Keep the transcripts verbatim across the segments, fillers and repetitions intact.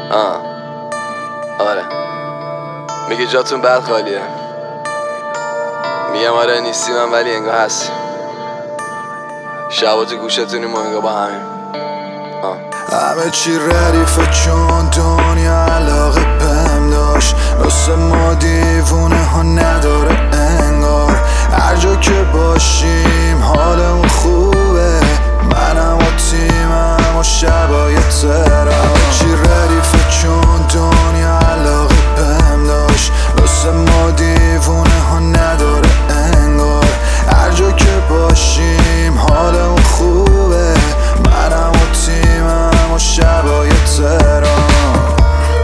آه آره میگه جاتون بعد خالیه. میگم آره نیستی من ولی انگار هستی. شبا تو گوشتونیم و انگار با همیم. آه همه چی ردیفه چون دنیا علاقه بهم داشت. واسه ما دیوونه ها نداره انگار. هر جا که باشیم حالمون خوبه. منم و تیمم و شبای ترم. همه چی ردیفه چون دنیا علاقه بهم داشت. واسه ما دیوونه ها نداره انگار. هر جا که باشیم حالمون خوبه. منم و تیمم و شبای ترام.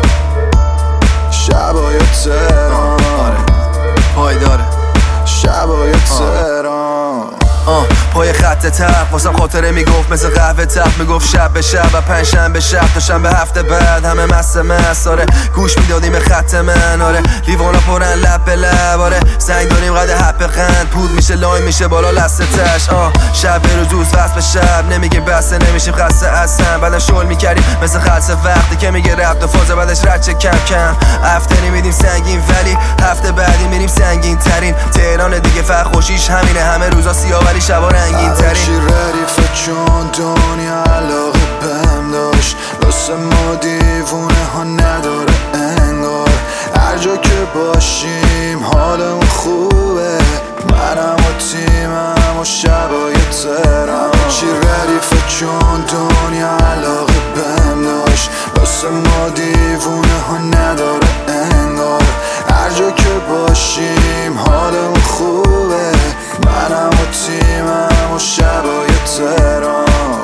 شبای ترام پای داره شبای ترام. آه پای خط تق واسم خاطره میگفت مثل قهوه تق. میگفت شب به شب و پنج شنبه شب تا شنبه هفته بعد همه مست مست. آره گوش میدادیم به خط من. آره لیوانا پرن لب به لب. آره سنگ داریم قد حب قند. پود میشه لای میشه بالا لسته تش. آه شب به روز وصل به شب نمیگه بسته نمیشیم خسته اصلا. بعدم شل میکردیم مثل خلصه وقتی که میگه رفت و فازه بعدش رد چه کم کم. هفته میدیم سنگین ولی هفته بعدی میریم سنگین ترین. تهران دیگه فقط خوشیش همینه. همه روزا سیاه ولی شبا رنگین ترین. همه چی ردیفه چون دنیا علاقه بهم داشت. واسه ما دیوونه ها نداره انگار. هر جا که باشیم حالمون خوبه. منم و تیمم و شبای ترم. همه چی ردیفه چون دنیا علاقه بهم داشت. واسه ما دیوونه ها نداره انگار. هر جا که باشیم حالمون خوبه. منم و تیمم و شبای ترام.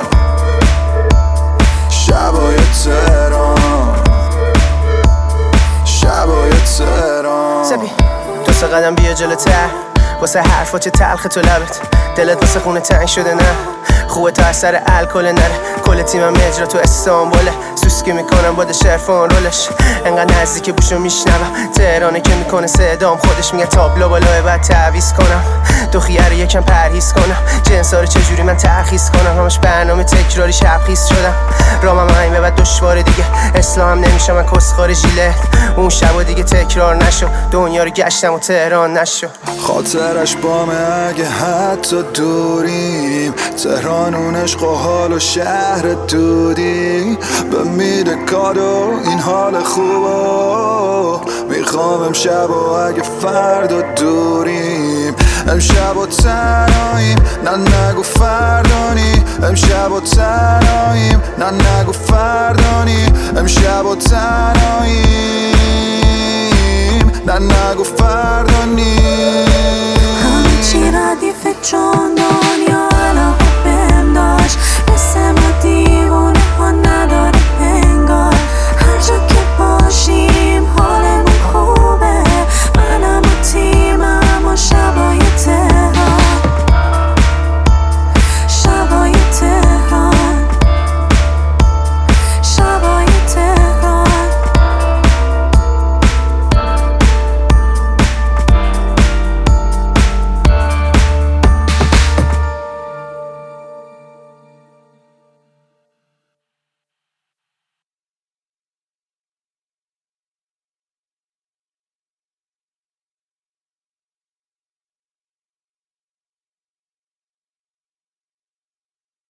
شبای ترام شبای ترام. سبی دو سه قدم بیا جلوتر واسه حرفا چه تلخ تو لبت. دلت واسه خونه تنگ شده نه خوبه تا اثر الکل نره. کل تیمم اجرا تو استانبوله. سوسکی میکنم باد شرفان رولش. انقدر نزدیک بوشو میشنوم. تهرانه که میکنه صدام خودش میگه تابلو بالای بعد تعویض کنم. دو خیاره یکم پرهیز کنم. جنسا رو چجوری من ترخیص کنم. همش برنامه تکراری شبخیز شدم. رامم همین به بعد دشواره دیگه. اسلام نمیشم من کسخار ژیله. اون شبا دیگه تکرار نشو. دنیا رو گشتم و تهران نشو. خاطرش بامه اگه حتی دوریم. تهران اون عشق و حال و شهر دودی. به میده کادو این حال خوبو. میخوام امشب و اگه فردا دوریم. امشب و تنهاییم نه نگو فردانی. امشب و تنهاییم نه نگو فردانی. امشب و تنهاییم نه نگو فردانی. همه چی ردیفه چون دنیا علاقه بهم داشت. مثل ما